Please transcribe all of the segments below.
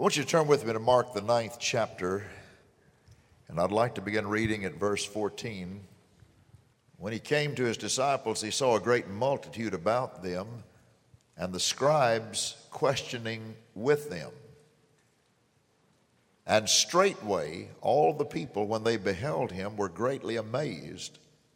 I want you to turn with me to Mark, the 9th chapter, and I'd like to begin reading at verse 14. When he came to his disciples, he saw a great multitude about them, and the scribes questioning with them. And straightway all the people, when they beheld him, were greatly amazed,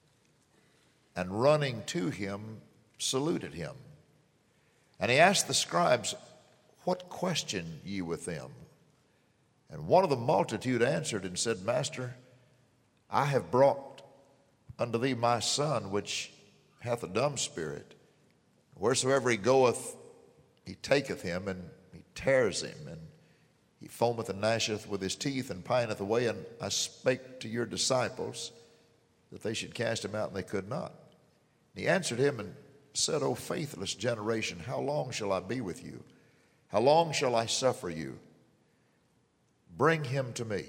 and running to him, saluted him. And he asked the scribes, What question ye with them? And one of the multitude answered and said, Master, I have brought unto thee my son, which hath a dumb spirit. Wheresoever he goeth, he taketh him, and he tears him, and he foameth and gnasheth with his teeth, and pineth away. And I spake to your disciples that they should cast him out, and they could not. And he answered him and said, O faithless generation, how long shall I be with you? How long shall I suffer you? Bring him to me.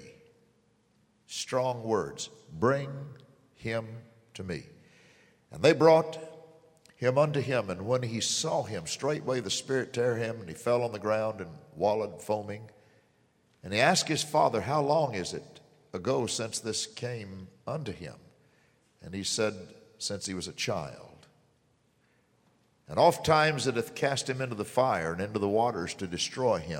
Strong words. Bring him to me. And they brought him unto him, and when he saw him, straightway the spirit tare him, and he fell on the ground and wallowed foaming. And he asked his father, How long is it ago since this came unto him? And he said, Since he was a child. And oft times it hath cast him into the fire and into the waters to destroy him.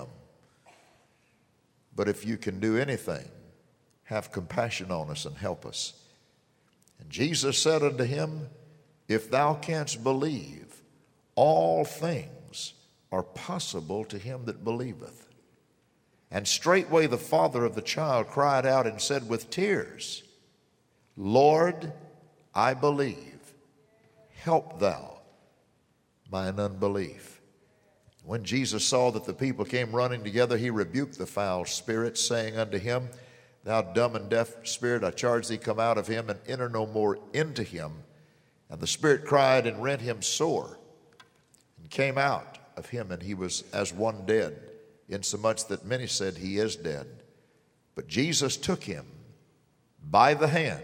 But if you can do anything, have compassion on us and help us. And Jesus said unto him, If thou canst believe, all things are possible to him that believeth. And straightway the father of the child cried out and said with tears, Lord, I believe. Help thou mine unbelief. When Jesus saw that the people came running together, he rebuked the foul spirit, saying unto him, Thou dumb and deaf spirit, I charge thee, come out of him, and enter no more into him. And the spirit cried and rent him sore, and came out of him, and he was as one dead, insomuch that many said, He is dead. But Jesus took him by the hand,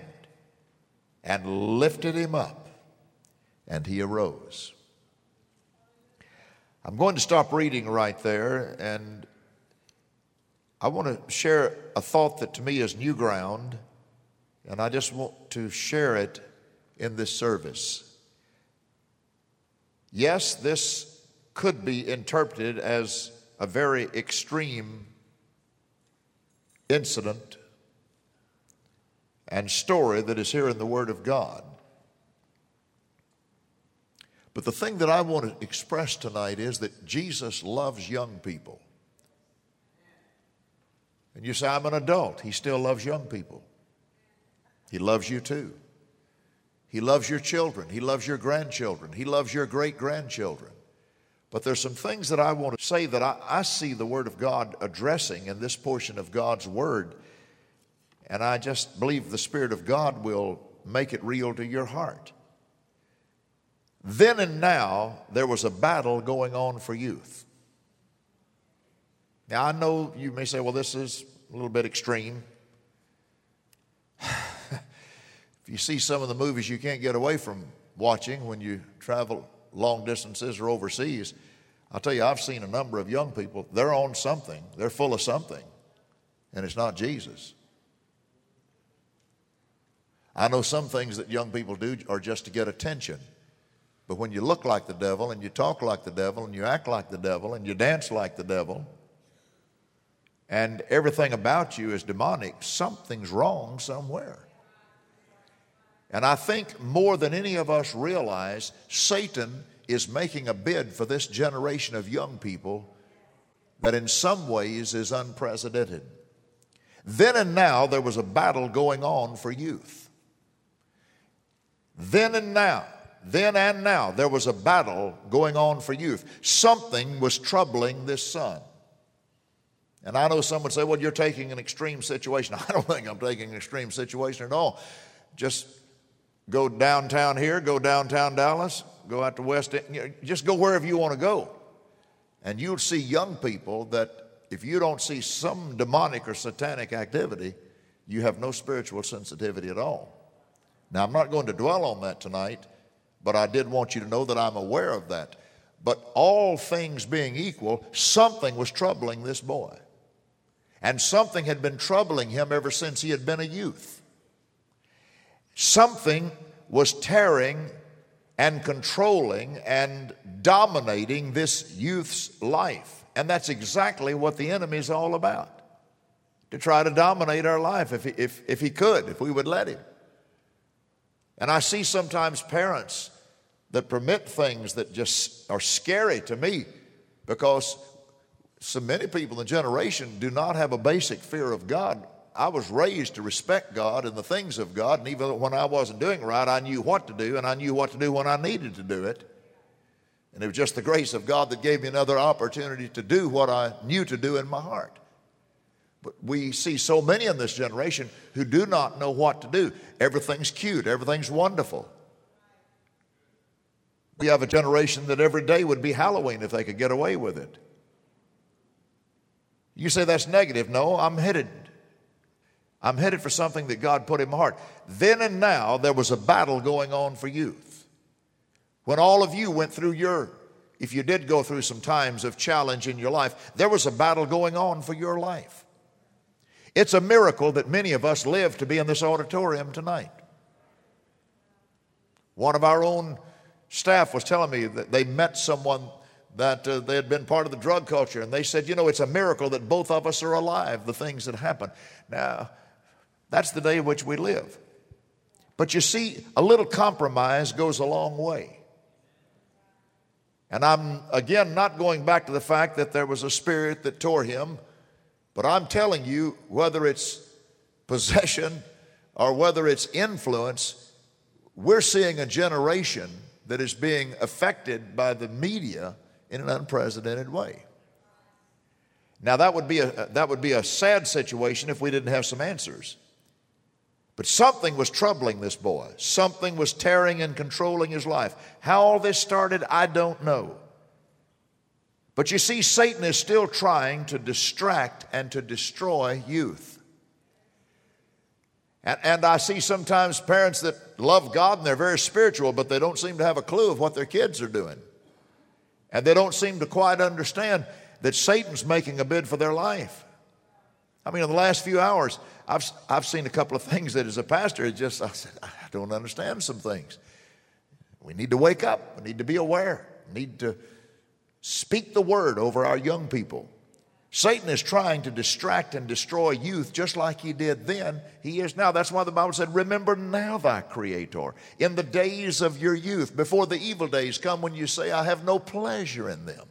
and lifted him up, and he arose. I'm going to stop reading right there, and I want to share a thought that to me is new ground, and I just want to share it in this service. Yes, this could be interpreted as a very extreme incident and story that is here in the Word of God. But the thing that I want to express tonight is that Jesus loves young people. And you say, I'm an adult. He still loves young people. He loves you too. He loves your children. He loves your grandchildren. He loves your great-grandchildren. But there's some things that I want to say that I see the Word of God addressing in this portion of God's Word. And I just believe the Spirit of God will make it real to your heart. Then and now, there was a battle going on for youth. Now, I know you may say, well, this is a little bit extreme. If you see some of the movies you can't get away from watching when you travel long distances or overseas, I'll tell you, I've seen a number of young people, they're on something, they're full of something, and it's not Jesus. I know some things that young people do are just to get attention. But when you look like the devil, and you talk like the devil, and you act like the devil, and you dance like the devil, and everything about you is demonic, something's wrong somewhere. And I think more than any of us realize, Satan is making a bid for this generation of young people that in some ways is unprecedented. Then and now, there was a battle going on for youth. Then and now, there was a battle going on for youth. Something was troubling this son. And I know some would say, well, you're taking an extreme situation. I don't think I'm taking an extreme situation at all. Just go downtown here, go downtown Dallas, go out to West End, just go wherever you want to go. And you'll see young people that if you don't see some demonic or satanic activity, you have no spiritual sensitivity at all. Now, I'm not going to dwell on that tonight, but I did want you to know that I'm aware of that. But all things being equal, something was troubling this boy. And something had been troubling him ever since he had been a youth. Something was tearing and controlling and dominating this youth's life. And that's exactly what the enemy is all about. To try to dominate our life if he could, if we would let him. And I see sometimes parents that permit things that just are scary to me, because so many people in the generation do not have a basic fear of God. I was raised to respect God and the things of God, and even when I wasn't doing right, I knew what to do, and I knew what to do when I needed to do it. And it was just the grace of God that gave me another opportunity to do what I knew to do in my heart. But we see so many in this generation who do not know what to do. Everything's cute. Everything's wonderful. We have a generation that every day would be Halloween if they could get away with it. You say that's negative. No, I'm headed for something that God put in my heart. Then and now there was a battle going on for youth. When all of you went through if you did go through some times of challenge in your life, there was a battle going on for your life. It's a miracle that many of us live to be in this auditorium tonight. One of our own staff was telling me that they met someone that they had been part of the drug culture, and they said, it's a miracle that both of us are alive, the things that happen. Now, that's the day in which we live. But you see, a little compromise goes a long way. And I'm, again, not going back to the fact that there was a spirit that tore him, but I'm telling you, whether it's possession or whether it's influence, we're seeing a generation that is being affected by the media in an unprecedented way. Now, that would be a sad situation if we didn't have some answers. But something was troubling this boy. Something was tearing and controlling his life. How all this started, I don't know. But you see, Satan is still trying to distract and to destroy youth. And I see sometimes parents that love God and they're very spiritual, but they don't seem to have a clue of what their kids are doing. And they don't seem to quite understand that Satan's making a bid for their life. I mean, in the last few hours, I've seen a couple of things that as a pastor, I said, I don't understand some things. We need to wake up. We need to be aware. We need to speak the word over our young people. Satan is trying to distract and destroy youth just like he did then. He is now. That's why the Bible said, remember now thy Creator in the days of your youth, before the evil days come when you say, I have no pleasure in them.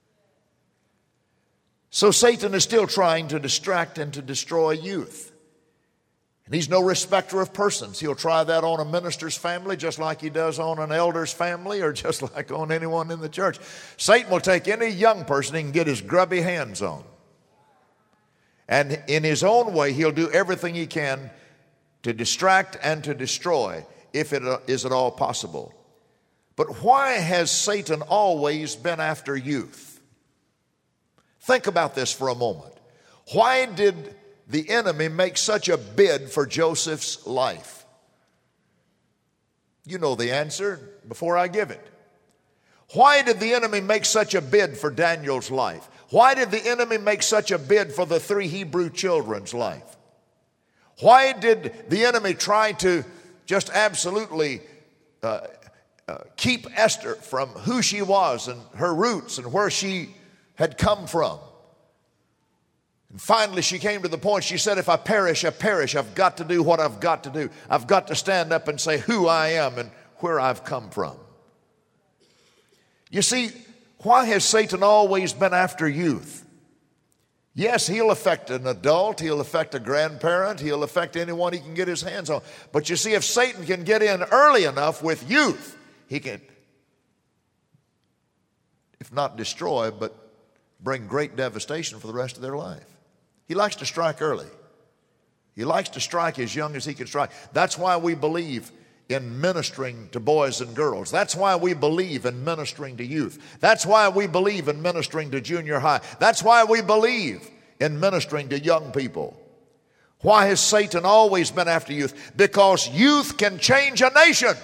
So Satan is still trying to distract and to destroy youth. And he's no respecter of persons. He'll try that on a minister's family just like he does on an elder's family or just like on anyone in the church. Satan will take any young person he can get his grubby hands on. And in his own way, he'll do everything he can to distract and to destroy, if it is at all possible. But why has Satan always been after youth? Think about this for a moment. Why did the enemy make such a bid for Joseph's life? You know the answer before I give it. Why did the enemy make such a bid for Daniel's life? Why did the enemy make such a bid for the 3 Hebrew children's life? Why did the enemy try to just absolutely keep Esther from who she was and her roots and where she had come from? And finally, she came to the point, she said, if I perish, I perish. I've got to do what I've got to do. I've got to stand up and say who I am and where I've come from. You see, why has Satan always been after youth? Yes, he'll affect an adult, he'll affect a grandparent, he'll affect anyone he can get his hands on. But you see, if Satan can get in early enough with youth, he can, if not destroy, but bring great devastation for the rest of their life. He likes to strike early. He likes to strike as young as he can strike. That's why we believe in ministering to boys and girls. That's why we believe in ministering to youth. That's why we believe in ministering to junior high. That's why we believe in ministering to young people. Why has Satan always been after youth? Because youth can change a nation.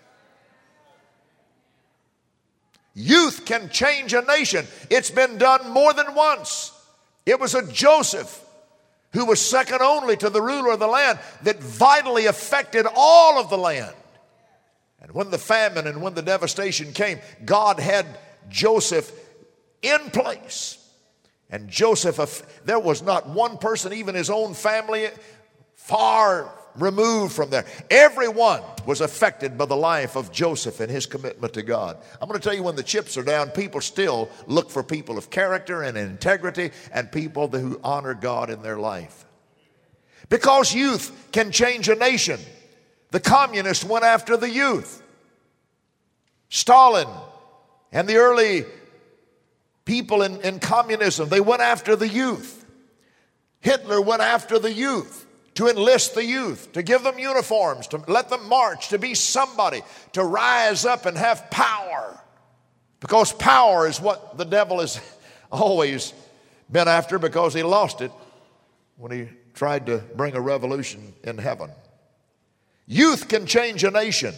Youth can change a nation. It's been done more than once. It was a Joseph who was second only to the ruler of the land, that vitally affected all of the land. And when the famine and when the devastation came, God had Joseph in place. And Joseph, there was not one person, even his own family, far removed from there. Everyone was affected by the life of Joseph and his commitment to God. I'm going to tell you, when the chips are down, people still look for people of character and integrity and people who honor God in their life. Because youth can change a nation. The communists went after the youth. Stalin and the early people in communism, they went after the youth. Hitler went after the youth, to enlist the youth, to give them uniforms, to let them march, to be somebody, to rise up and have power. Because power is what the devil has always been after, because he lost it when he tried to bring a revolution in heaven. Youth can change a nation.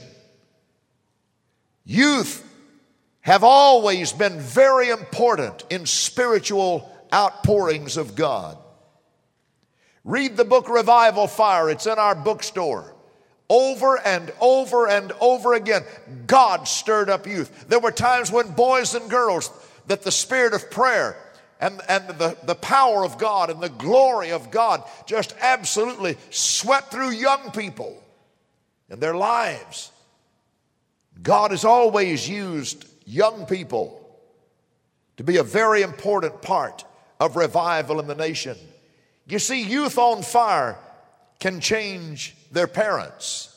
Youth have always been very important in spiritual outpourings of God. Read the book Revival Fire. It's in our bookstore. Over and over and over again, God stirred up youth. There were times when boys and girls, that the spirit of prayer and the power of God and the glory of God just absolutely swept through young people in their lives. God has always used young people to be a very important part of revival in the nation. You see, youth on fire can change their parents.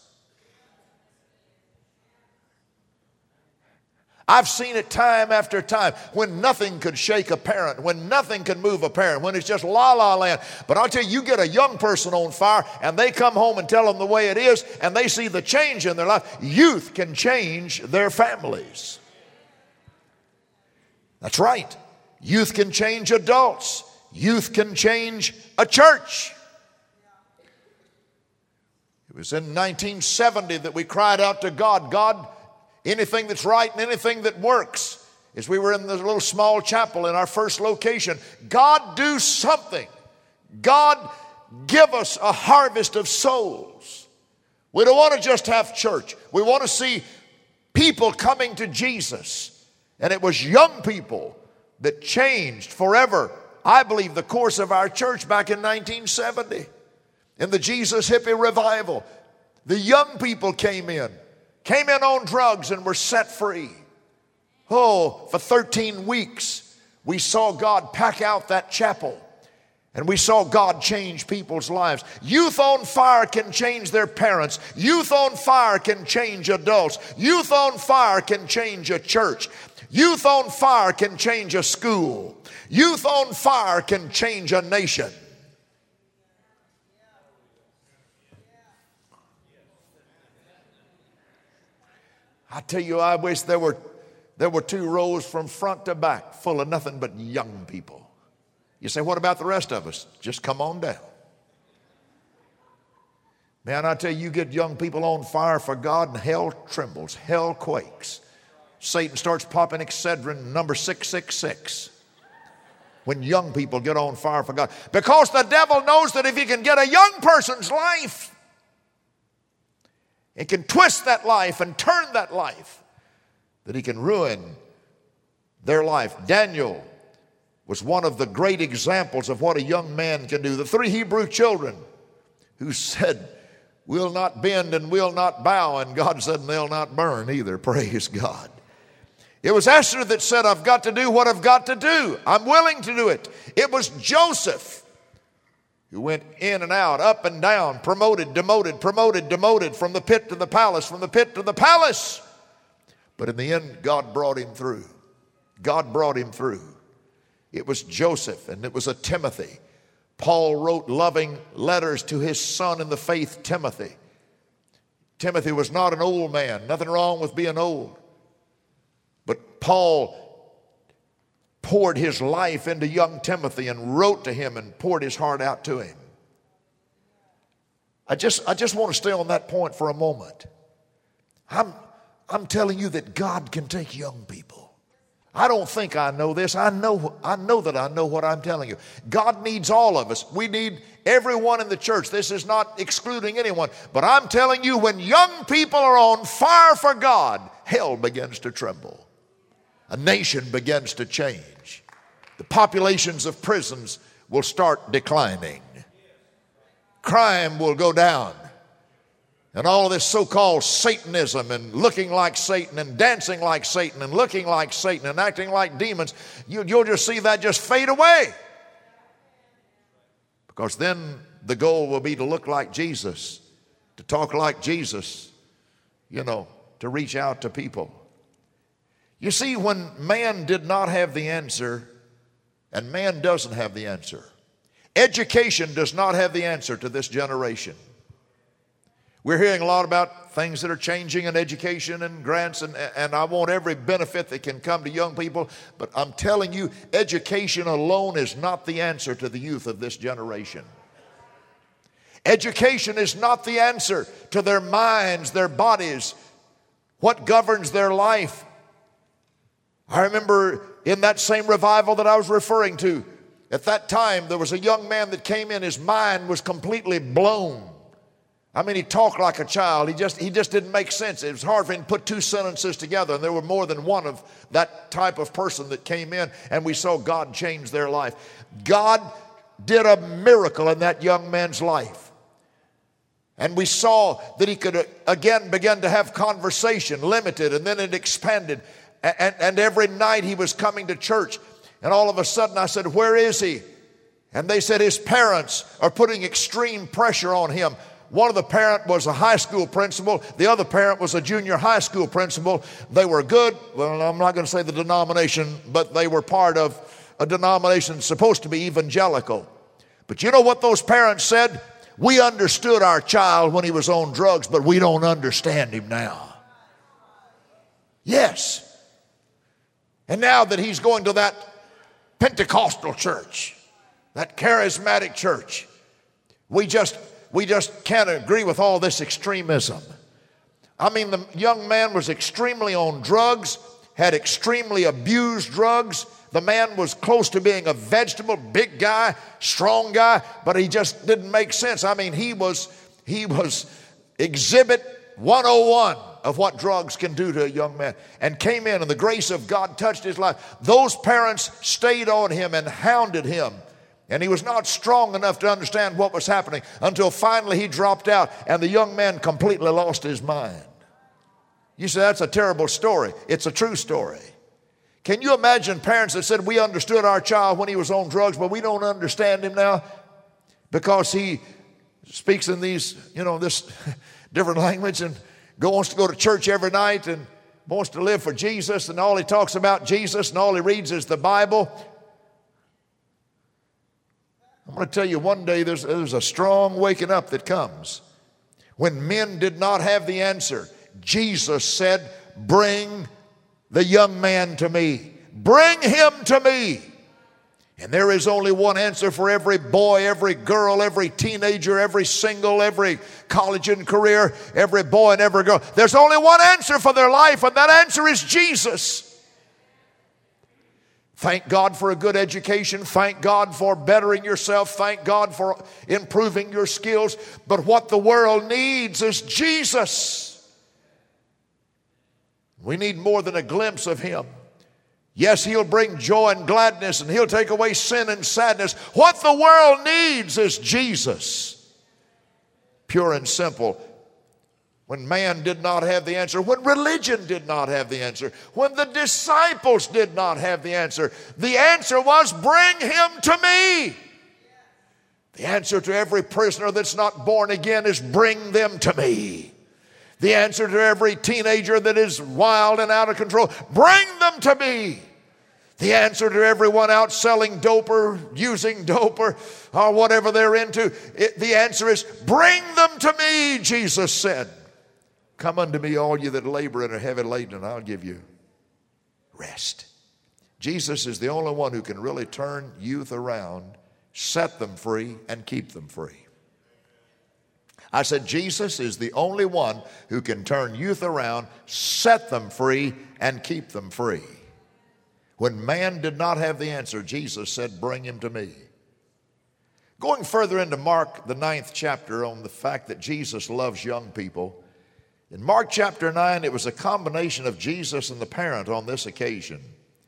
I've seen it time after time when nothing could shake a parent, when nothing could move a parent, when it's just la-la land. But I'll tell you, you get a young person on fire and they come home and tell them the way it is and they see the change in their life. Youth can change their families. That's right. Youth can change adults. Youth can change a church. It was in 1970 that we cried out to God, God, anything that's right and anything that works. As we were in the little small chapel in our first location, God, do something. God, give us a harvest of souls. We don't want to just have church. We want to see people coming to Jesus. And it was young people that changed forever, I believe, the course of our church back in 1970. In the Jesus Hippie Revival, the young people came in on drugs and were set free. Oh, for 13 weeks, we saw God pack out that chapel. And we saw God change people's lives. Youth on fire can change their parents. Youth on fire can change adults. Youth on fire can change a church. Youth on fire can change a school. Youth on fire can change a nation. I tell you, I wish there were 2 rows from front to back full of nothing but young people. You say, what about the rest of us? Just come on down. Man, I tell you, you get young people on fire for God and hell trembles, hell quakes. Satan starts popping Excedrin number 666 when young people get on fire for God. Because the devil knows that if he can get a young person's life, it can twist that life and turn that life, that he can ruin their life. Daniel was one of the great examples of what a young man can do. The 3 Hebrew children who said, we'll not bend and we'll not bow, and God said, and they'll not burn either. Praise God. It was Esther that said, I've got to do what I've got to do. I'm willing to do it. It was Joseph who went in and out, up and down, promoted, demoted, from the pit to the palace, from the pit to the palace. But in the end, God brought him through. God brought him through. It was Joseph, and it was a Timothy. Paul wrote loving letters to his son in the faith, Timothy. Timothy was not an old man. Nothing wrong with being old. But Paul poured his life into young Timothy and wrote to him and poured his heart out to him. I just want to stay on that point for a moment. I'm telling you that God can take young people. I don't think I know this. I know that I know what I'm telling you. God needs all of us. We need everyone in the church. This is not excluding anyone. But I'm telling you, when young people are on fire for God, hell begins to tremble. A nation begins to change. The populations of prisons will start declining. Crime will go down. And all of this so-called Satanism and looking like Satan and dancing like Satan and looking like Satan and acting like demons, you'll just see that just fade away. Because then the goal will be to look like Jesus, to talk like Jesus, to reach out to people. You see, when man did not have the answer, and man doesn't have the answer, education does not have the answer to this generation. We're hearing a lot about things that are changing in education and grants, and I want every benefit that can come to young people, but I'm telling you, education alone is not the answer to the youth of this generation. Education is not the answer to their minds, their bodies, what governs their life. I remember in that same revival that I was referring to, at that time there was a young man that came in, his mind was completely blown. I mean, he talked like a child. He just didn't make sense. It was hard for him to put two sentences together. And there were more than one of that type of person that came in, and we saw God change their life. God did a miracle in that young man's life. And we saw that he could again begin to have conversation, limited, and then it expanded. And every night he was coming to church. And all of a sudden I said, "Where is he?" And they said, "His parents are putting extreme pressure on him." One of the parents was a high school principal. The other parent was a junior high school principal. They were good. Well, I'm not going to say the denomination, but they were part of a denomination supposed to be evangelical. But you know what those parents said? "We understood our child when he was on drugs, but we don't understand him now." Yes. And now that he's going to that Pentecostal church, that charismatic church, we just can't agree with all this extremism. I mean, the young man was extremely on drugs, had extremely abused drugs. The man was close to being a vegetable, big guy, strong guy, but he just didn't make sense. I mean, he was exhibit 101 of what drugs can do to a young man, and came in, and the grace of God touched his life. Those parents stayed on him and hounded him. And he was not strong enough to understand what was happening until finally he dropped out and the young man completely lost his mind. You say, "That's a terrible story." It's a true story. Can you imagine parents that said, "We understood our child when he was on drugs, but we don't understand him now because he speaks in these, this different language and wants to go to church every night and wants to live for Jesus, and all he talks about Jesus and all he reads is the Bible." I'm going to tell you, one day there's a strong waking up that comes. When men did not have the answer, Jesus said, "Bring the young man to me. Bring him to me." And there is only one answer for every boy, every girl, every teenager, every single, every college and career, every boy and every girl. There's only one answer for their life, and that answer is Jesus. Thank God for a good education. Thank God for bettering yourself. Thank God for improving your skills. But what the world needs is Jesus. We need more than a glimpse of him. Yes, he'll bring joy and gladness, and he'll take away sin and sadness. What the world needs is Jesus. Pure and simple. When man did not have the answer, when religion did not have the answer, when the disciples did not have the answer was, "Bring him to me." The answer to every prisoner that's not born again is, "Bring them to me." The answer to every teenager that is wild and out of control, "Bring them to me." The answer to everyone out selling dope or using dope or whatever they're into, the answer is, "Bring them to me," Jesus said. "Come unto me, all you that labor and are heavy laden, and I'll give you rest." Jesus is the only one who can really turn youth around, set them free, and keep them free. I said Jesus is the only one who can turn youth around, set them free, and keep them free. When man did not have the answer, Jesus said, bring him to me. Going further into Mark, the 9th chapter, on the fact that Jesus loves young people, in Mark chapter 9, it was a combination of Jesus and the parent on this occasion.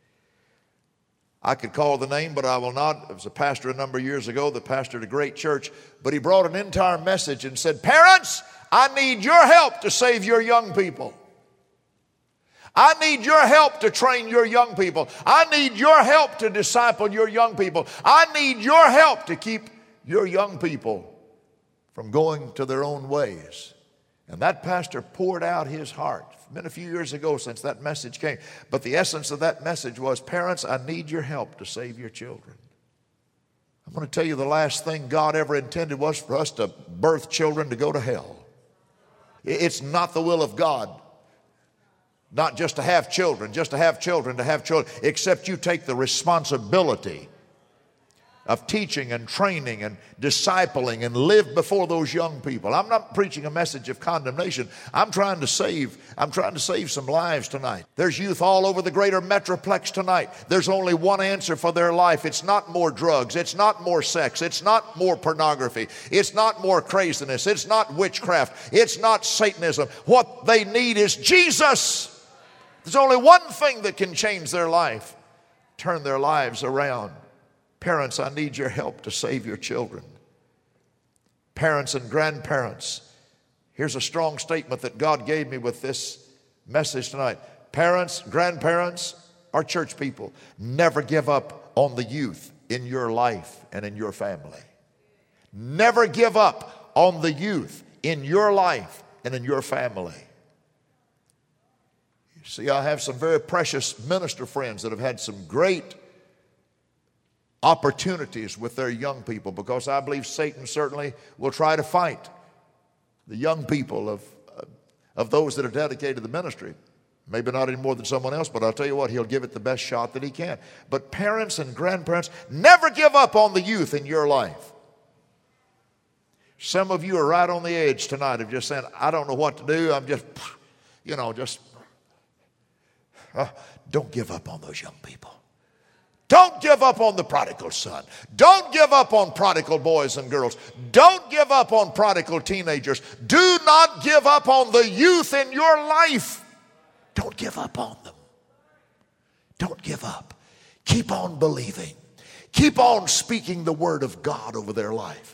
I could call the name, but I will not. It was a pastor a number of years ago that pastored a great church, but he brought an entire message and said, parents, I need your help to save your young people. I need your help to train your young people. I need your help to disciple your young people. I need your help to keep your young people from going to their own ways. And that pastor poured out his heart. It's been a few years ago since that message came. But the essence of that message was, parents, I need your help to save your children. I'm going to tell you the last thing God ever intended was for us to birth children to go to hell. It's not the will of God. Not just to have children, except you take the responsibility of teaching and training and discipling and live before those young people. I'm not preaching a message of condemnation. I'm trying to save some lives tonight. There's youth all over the greater metroplex tonight. There's only one answer for their life. It's not more drugs. It's not more sex. It's not more pornography. It's not more craziness. It's not witchcraft. It's not Satanism. What they need is Jesus. There's only one thing that can change their life, turn their lives around. Parents, I need your help to save your children. Parents and grandparents, here's a strong statement that God gave me with this message tonight. Parents, grandparents, our church people, never give up on the youth in your life and in your family. Never give up on the youth in your life and in your family. See, I have some very precious minister friends that have had some great opportunities with their young people, because I believe Satan certainly will try to fight the young people of those that are dedicated to the ministry. Maybe not any more than someone else, but I'll tell you what, he'll give it the best shot that he can. But parents and grandparents, never give up on the youth in your life. Some of you are right on the edge tonight of just saying, I don't know what to do. I'm just, don't give up on those young people. Don't give up on the prodigal son. Don't give up on prodigal boys and girls. Don't give up on prodigal teenagers. Do not give up on the youth in your life. Don't give up on them. Don't give up. Keep on believing. Keep on speaking the word of God over their life.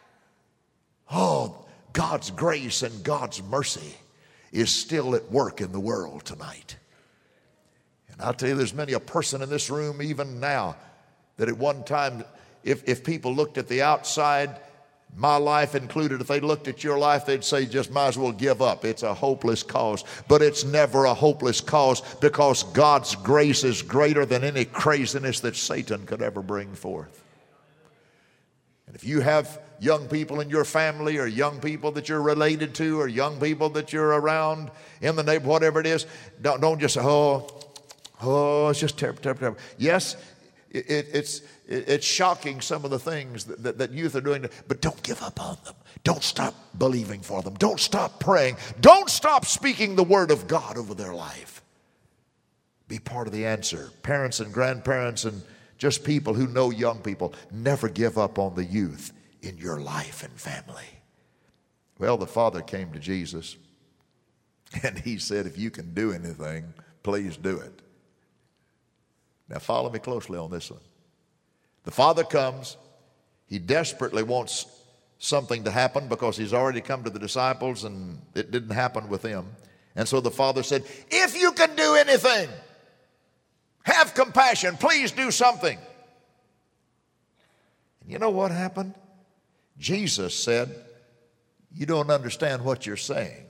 Oh, God's grace and God's mercy is still at work in the world tonight. And I'll tell you, there's many a person in this room even now that at one time, if people looked at the outside, my life included, if they looked at your life, they'd say, just might as well give up. It's a hopeless cause. But it's never a hopeless cause, because God's grace is greater than any craziness that Satan could ever bring forth. And if you have young people in your family, or young people that you're related to, or young people that you're around in the neighborhood, whatever it is, don't just say, oh, it's just terrible, terrible, terrible. Yes, it's shocking, some of the things that youth are doing, but don't give up on them. Don't stop believing for them. Don't stop praying. Don't stop speaking the word of God over their life. Be part of the answer. Parents and grandparents and just people who know young people, never give up on the youth in your life and family. Well, the father came to Jesus and he said, if you can do anything, please do it. Now follow me closely on this one. The father comes. He desperately wants something to happen, because he's already come to the disciples and it didn't happen with them. And so the father said, if you can do anything, have compassion, please do something. And you know what happened? Jesus said, you don't understand what you're saying.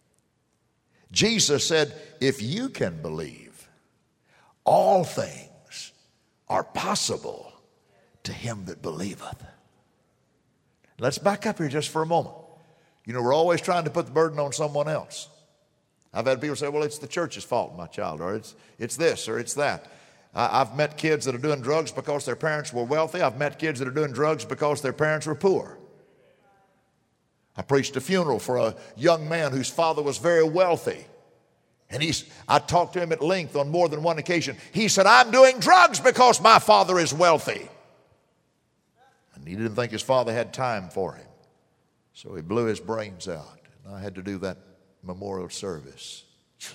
Jesus said, if you can believe, all things are possible to him that believeth. Let's back up here just for a moment. You know, we're always trying to put the burden on someone else. I've had people say, well, it's the church's fault, my child, or it's this or it's that. I've met kids that are doing drugs because their parents were wealthy. I've met kids that are doing drugs because their parents were poor. I preached a funeral for a young man whose father was very wealthy. And I talked to him at length on more than one occasion. He said, I'm doing drugs because my father is wealthy. And he didn't think his father had time for him. So he blew his brains out. And I had to do that memorial service.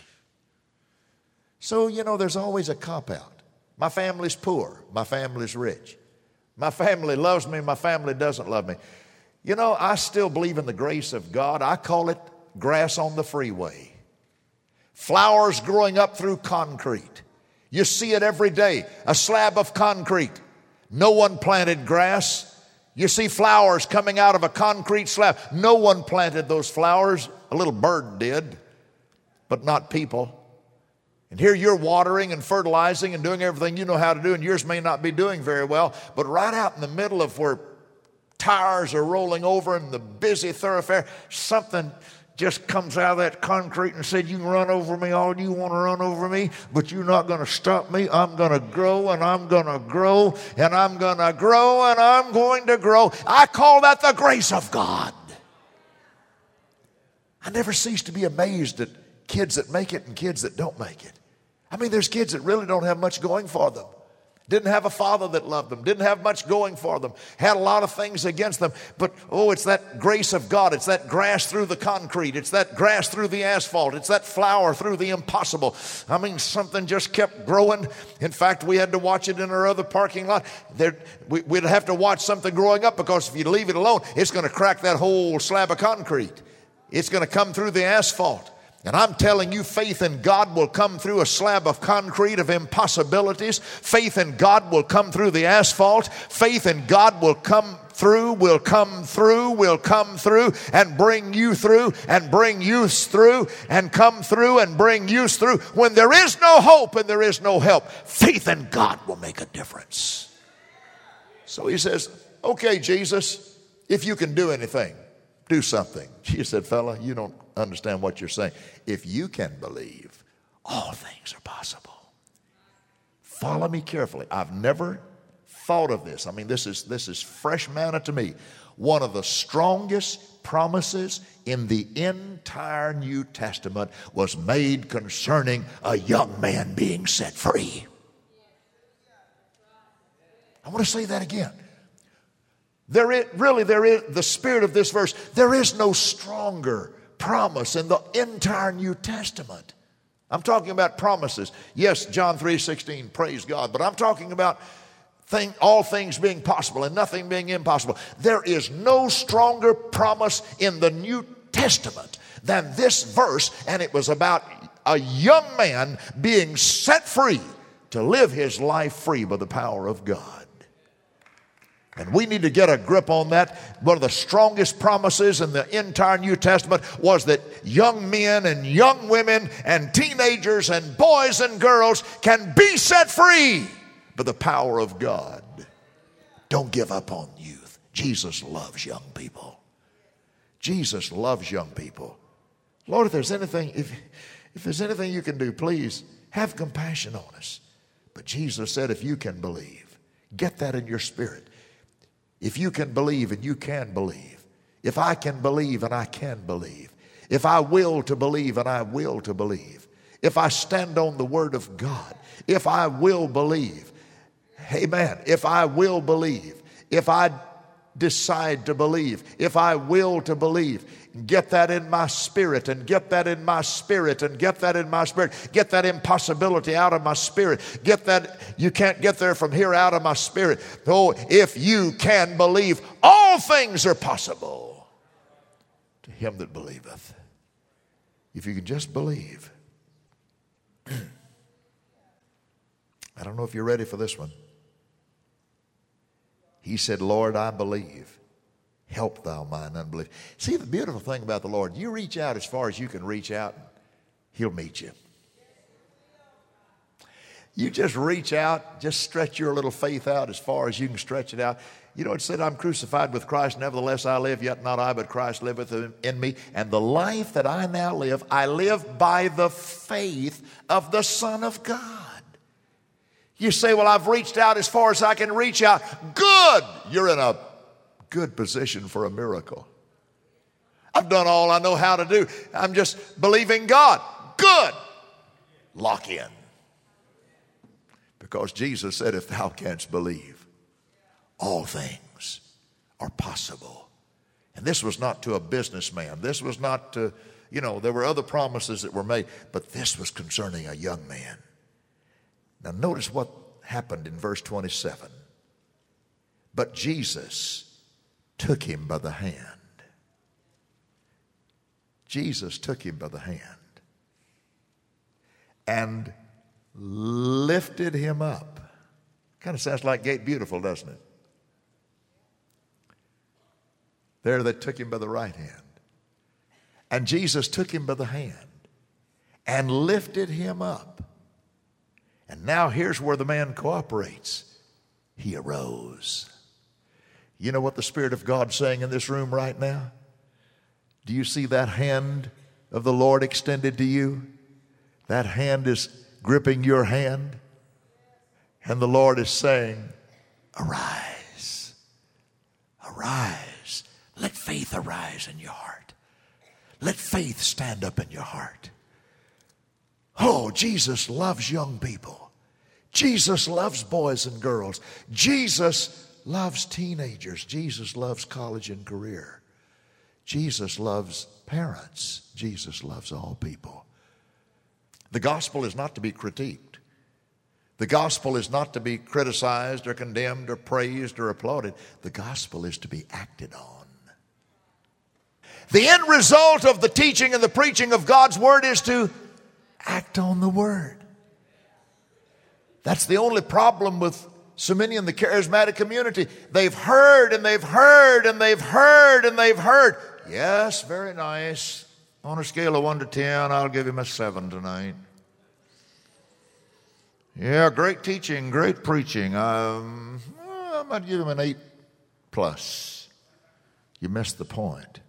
So, there's always a cop-out. My family's poor. My family's rich. My family loves me. My family doesn't love me. I still believe in the grace of God. I call it grass on the freeway. Flowers growing up through concrete. You see it every day. A slab of concrete. No one planted grass. You see flowers coming out of a concrete slab. No one planted those flowers. A little bird did, but not people. And here you're watering and fertilizing and doing everything you know how to do, and yours may not be doing very well, but right out in the middle of where tires are rolling over in the busy thoroughfare, something just comes out of that concrete and said, you can run over me all you want to run over me, but you're not going to stop me. I'm going to grow, and I'm going to grow, and I'm going to grow, and I'm going to grow. I call that the grace of God. I never cease to be amazed at kids that make it and kids that don't make it. There's kids that really don't have much going for them. Didn't have a father that loved them. Didn't have much going for them. Had a lot of things against them. But, it's that grace of God. It's that grass through the concrete. It's that grass through the asphalt. It's that flower through the impossible. Something just kept growing. In fact, we had to watch it in our other parking lot. We'd have to watch something growing up, because if you leave it alone, it's going to crack that whole slab of concrete. It's going to come through the asphalt. And I'm telling you, faith in God will come through a slab of concrete of impossibilities. Faith in God will come through the asphalt. Faith in God will come through, and bring you through, and bring use through, and come through, and bring use through. When there is no hope and there is no help, faith in God will make a difference. So he says, okay, Jesus, if you can do anything, do something. Jesus said, fella, you don't understand what you're saying. If you can believe, all things are possible. Follow me carefully. I've never thought of this. This is fresh manna to me. One of the strongest promises in the entire New Testament was made concerning a young man being set free. I want to say that again. There is the spirit of this verse. There is no stronger promise in the entire New Testament. I'm talking about promises. Yes, John 3:16, praise God. But I'm talking about all things being possible and nothing being impossible. There is no stronger promise in the New Testament than this verse, and it was about a young man being set free to live his life free by the power of God. And we need to get a grip on that. One of the strongest promises in the entire New Testament was that young men and young women and teenagers and boys and girls can be set free by the power of God. Don't give up on youth. Jesus loves young people. Jesus loves young people. Lord, if there's anything you can do, please have compassion on us. But Jesus said, if you can believe, get that in your spirit. If you can believe and you can believe. If I can believe and I can believe. If I will to believe and I will to believe. If I stand on the word of God. If I will believe. Amen. If I will believe. If I decide to believe. If I will to believe. Get that in my spirit, and get that in my spirit, and get that in my spirit. Get that impossibility out of my spirit. Get that, you can't get there from here, out of my spirit. Oh, if you can believe, all things are possible to him that believeth. If you can just believe. I don't know if you're ready for this one. He said, Lord, I believe. Help thou mine unbelief. See, the beautiful thing about the Lord, you reach out as far as you can reach out, he'll meet you. You just reach out, just stretch your little faith out as far as you can stretch it out. You know, it said, I'm crucified with Christ, nevertheless I live, yet not I, but Christ liveth in me. And the life that I now live, I live by the faith of the Son of God. You say, well, I've reached out as far as I can reach out. Good! You're in a good position for a miracle. I've done all I know how to do. I'm just believing God. Good. lock in. Because Jesus said, if thou canst believe, all things are possible. And this was not to a businessman. This was not to, there were other promises that were made, but this was concerning a young man. Now notice what happened in verse 27. But Jesus took him by the hand. Jesus took him by the hand and lifted him up. Kind of sounds like Gate Beautiful, doesn't it? There they took him by the right hand. And Jesus took him by the hand and lifted him up. And now here's where the man cooperates. He arose. You know what the Spirit of God's saying in this room right now? Do you see that hand of the Lord extended to you? That hand is gripping your hand. And the Lord is saying, arise. Arise. Let faith arise in your heart. Let faith stand up in your heart. Oh, Jesus loves young people. Jesus loves boys and girls. Jesus loves teenagers. Jesus loves college and career. Jesus loves parents. Jesus loves all people. The gospel is not to be critiqued. The gospel is not to be criticized or condemned or praised or applauded. The gospel is to be acted on. The end result of the teaching and the preaching of God's word is to act on the word. That's the only problem with so many in the charismatic community. They've heard and they've heard and they've heard and they've heard. Yes, very nice. On a scale of 1 to 10, I'll give him a 7 tonight. Yeah, great teaching, great preaching. I might give him an 8 plus. You missed the point.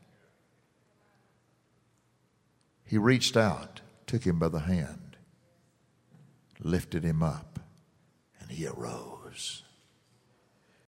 He reached out, took him by the hand, lifted him up, and he arose.